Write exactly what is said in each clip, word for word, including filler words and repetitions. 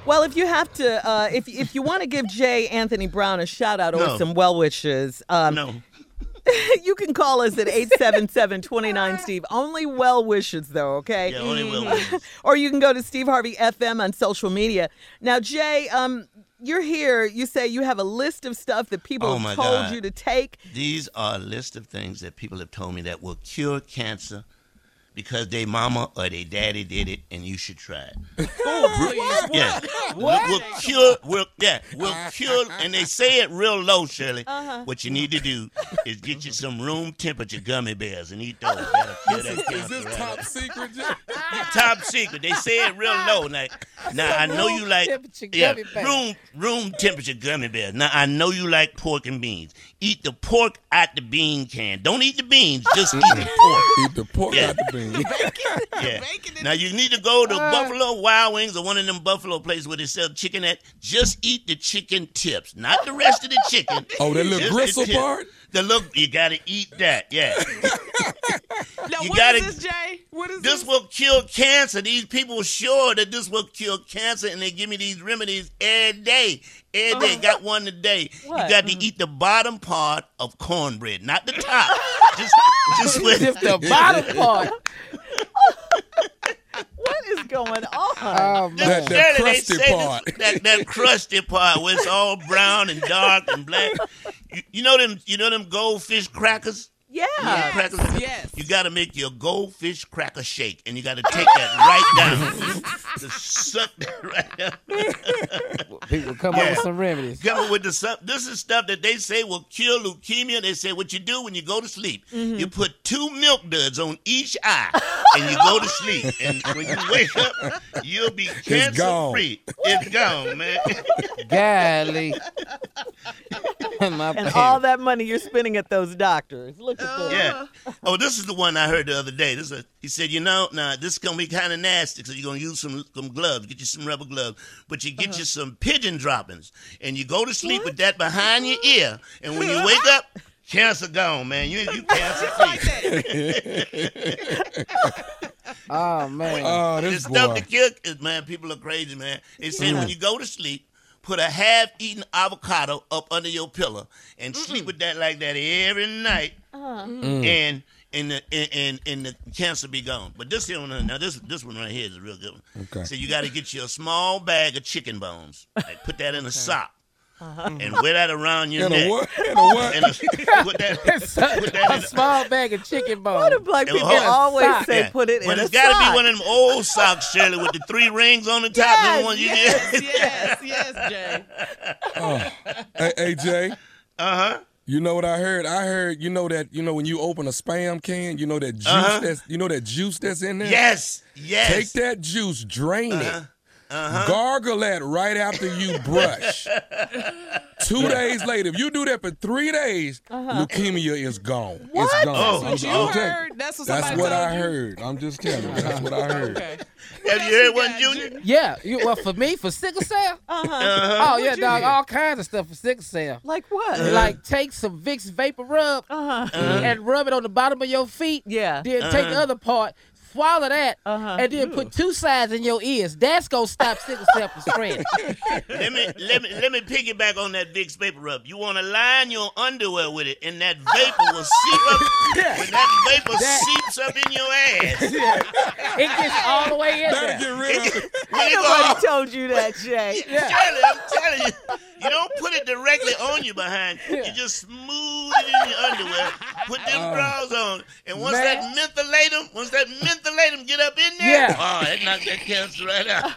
Well, if you have to, uh, if if you want to give J. Anthony Brown a shout out No. or some well wishes, um, No. you can call us at eight seven seven, two nine, Steve. Only well wishes, though, okay? Yeah, only well wishes. Or you can go to Steve Harvey F M on social media. Now, Jay, um, you're here. You say you have a list of stuff that people Oh, have my told God. you to take. These are a list of things that people have told me that will cure cancer because their mama or their daddy did it, and you should try it. Oh, Yeah, What? will cure. Will yeah, will cure. And they say it real low, Shirley. Uh-huh. What you need to do is get you some room temperature gummy bears and eat those. That'll cure that Is cancer. this right top up. secret, Jay? Top secret. They say it real low. Now, now I know you like temperature yeah, gummy bears. room room temperature gummy bears. Now I know you like pork and beans. Eat the pork out the bean can. Don't eat the beans. Just eat the pork. Eat the pork Yeah. out the bean. Yeah. Now you need to go to Buffalo Wild Wings or one of them Buffalo places where they sell chicken at. Just eat the chicken tips, not the rest of the chicken. Oh, that little Just the gristle tip. part? The look, you gotta eat that. Yeah. Now, You what gotta- is this, Jay? What is This this? will cure cancer. These people sure that this will cure cancer, and they give me these remedies every day. Every day. Got one today. What? You got to eat the bottom part of cornbread, not the top. just, just with Just the bottom part. What is going on? Oh, man. That- that Shirley, they crusty say this- part. that that crusty part where it's all brown and dark and black. You, you know them. You know them goldfish crackers. Yeah. Yes, Crackers. yes. You got to make your goldfish cracker shake, and you got to take that right down. Just suck that right down. People come up Yeah. with some remedies. Come up with the stuff. This is stuff that they say will cure leukemia. They say what you do when you go to sleep, Mm-hmm. you put two milk duds on each eye, and you go to sleep. And when you wake up, you'll be cancer gone. free. It's gone, man. Golly. My And bad. all that money you're spending at those doctors. Look at this. Yeah. Oh, this is the one I heard the other day. This is a, he said, you know, now this is gonna be kind of nasty, so you're gonna use some some gloves. Get you some rubber gloves, but you get you some pigeon droppings, and you go to sleep with that behind your ear, and when you wake up, cancer gone, man. You you cancer free. Oh, man. Oh, This this stuff boy. to kill, is, man. People are crazy, man. They said when you go to sleep, put a half-eaten avocado up under your pillow and sleep with that like that every night, and and the and, and and the cancer be gone. But this here one, now this this one right here is a real good one. Okay. So you got to get you a small bag of chicken bones, like put that in a sock, and wear that around your And neck. a what? And a what? And a, put that, put that a in a, small bag of chicken Why do bones. black Oh, people hold on. always Sock. say Yeah. put it But in it's a got to sock? be one of them old socks, Shirley, with the three rings on the top. Yes, the one you Yes, get. yes, yes, Jay. Oh. Hey, hey, Jay. Uh huh. You know what I heard? I heard you know that you know when you open a Spam can, you know that juice Uh-huh. that's you know that juice that's in there. Yes. Yes. Take that juice, drain Uh-huh. it, gargle that right after you brush. Two days later, if you do that for three days, leukemia is gone. What? It's gone. Oh. I'm- What you I'm telling- heard? That's what That's somebody what told I you? heard. I'm just telling you. That's what I heard. Okay. Have you heard one, Junior? Yeah. You, well, for me, for sickle cell? Uh-huh. Oh, yeah, you dog. hear? All kinds of stuff for sickle cell. Like what? Like, take some Vicks Vapor Rub Uh-huh. and rub it on the bottom of your feet. Yeah. Then take the other part, swallow that, Uh-huh. and then put two sides in your ears. That's going to stop sickle cell from spreading. Let me let me let me piggyback on that Vicks vapor rub. You want to line your underwear with it, and that vapor will seep up. When that vapor That- seeps up in your ass, It gets all the way in Better there. get rid of it. when it Nobody goes, told you that, Jay. Shirley, I'm telling you, you don't put it directly on you behind. You just smooth it in your underwear. Put them drawers on, and once Man. that mentholatum, once that mentholatum get up in there, Yeah. oh, that knock that cancer right out.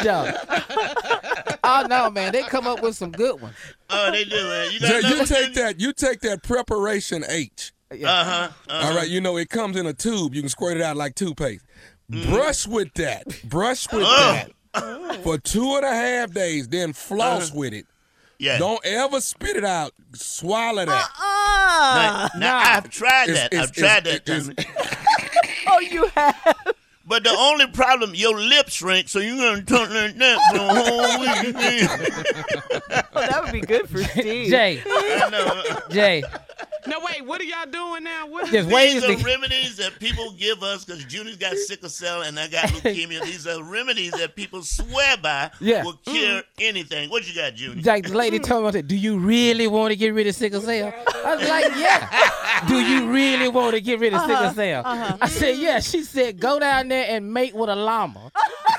Yo. Oh, no, man. They come up with some good ones. Oh, they do, man. You got Jay, you another take one? that. You take that preparation H. Uh-huh. uh-huh. All right, you know it comes in a tube. You can squirt it out like toothpaste. Brush with that. Brush with Oh. that for two and a half days. Then floss with it. Yeah. Don't ever spit it out. Swallow that. Ah. Now, now, I've tried It's- that. it's- I've tried it's- that. it's- Oh, you have? But the only problem, your lips shrink, so you're gonna turn like that for a whole week. Oh, that would be good for Steve. Jay, I know. Jay, No, wait. Wait, what are y'all doing now? What is Just this? wait. These Ways are to- remedies that people give us because Junior's got sickle cell and I got leukemia. These are remedies that people swear by Yeah. will cure anything. What you got, Junior? Like the lady told me, I said, do you really want to get rid of sickle cell? I was like, yeah. Do you really want to get rid of sickle cell? I said, yeah. She said, go down there and mate with a llama.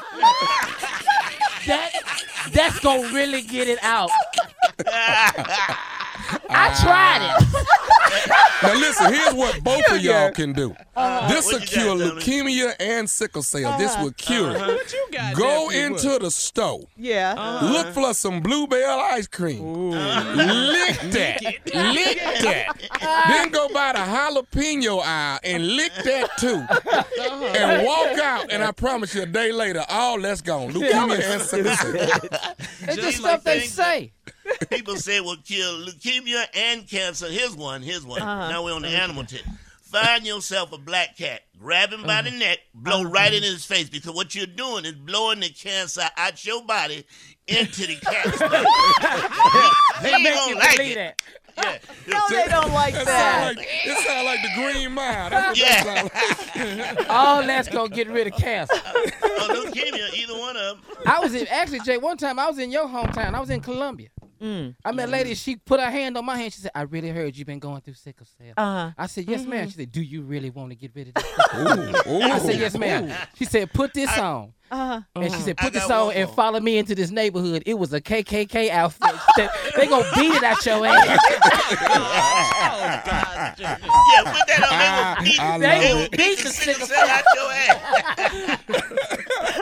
that That's going to really get it out. I tried it. Now listen, here's what both of y'all can do. This will What you cure got, Tommy? leukemia and sickle cell. This will cure it. What you got? Go nephew? into the store. Yeah. Look for some bluebell ice cream. Lick that. Lick that. Then go by the jalapeno aisle and lick that too. And walk out, and I promise you a day later, all that's gone. Leukemia and sickle cell. It's Just just like stuff they things say. People say will kill leukemia and cancer. Here's one. Here's one. Now we're on the animal tip. Find yourself a black cat, grab him by the neck, blow right in his face because what you're doing is blowing the cancer out your body into the cat's body. he They ain't make gonna you like believe it. that. Yeah. No, they don't like It that. sound like, it sound like the Green Mile. That's what Yeah. that sound like. All that's going to get rid of cancer. Or leukemia, either one of them. I was in, actually, Jay, one time I was in your hometown. I was in Columbia. I met a lady, she put her hand on my hand. She said, I really heard you've been going through sickle cell. Uh-huh. I said, yes, ma'am. She said, do you really want to get rid of this? Ooh, ooh. I said, yes, ma'am. She said, put this on. Uh-huh. And she said, I put this got on one and more. follow me into this neighborhood. It was a K K K outfit. She said, they going to beat it out your ass. Oh, God, Junior. Yeah, put that on. They will beat, I they love will it. beat the sickle cell out your ass.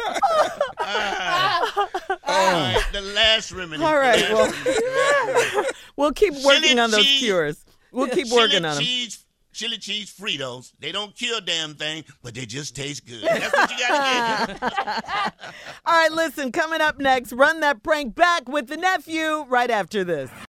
All right, the last remedy. All right, The last remedy. We'll keep working Chili on those cheese. cures. We'll keep Chili working on them. cheese, chili cheese Fritos. They don't kill a damn thing, but they just taste good. That's what you got to get. All right, listen, coming up next, Run That Prank Back with the nephew right after this.